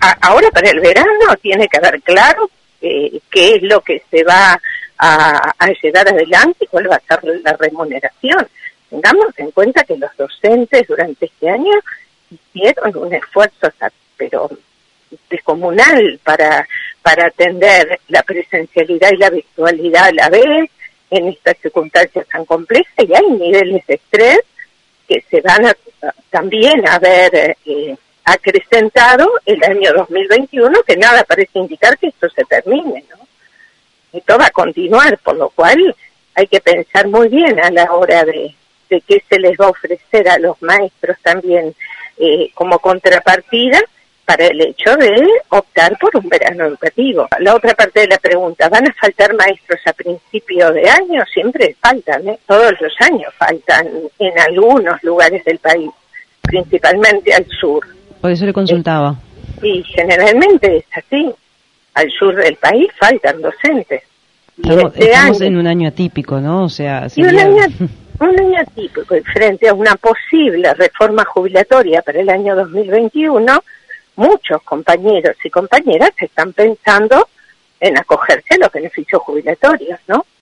ahora para el verano tiene que haber claro qué es lo que se va a llevar adelante y cuál va a ser la remuneración. Tengamos en cuenta que los docentes durante este año hicieron un esfuerzo, pero descomunal para atender la presencialidad y la virtualidad a la vez en estas circunstancias tan complejas, y hay niveles de estrés que se van también a ver acrecentado el año 2021, que nada parece indicar que esto se termine, ¿no? Esto va a continuar, por lo cual hay que pensar muy bien a la hora de qué se les va a ofrecer a los maestros también como contrapartida para el hecho de optar por un verano educativo. La otra parte de la pregunta, ¿van a faltar maestros a principio de año? Siempre faltan, ¿eh? Todos los años faltan en algunos lugares del país, principalmente al sur. Por eso le consultaba. Y generalmente es así. Al sur del país faltan docentes. Estamos en un año atípico, ¿no? O sea, sería... un año atípico, y frente a una posible reforma jubilatoria para el año 2021, muchos compañeros y compañeras están pensando en acogerse a los beneficios jubilatorios, ¿no?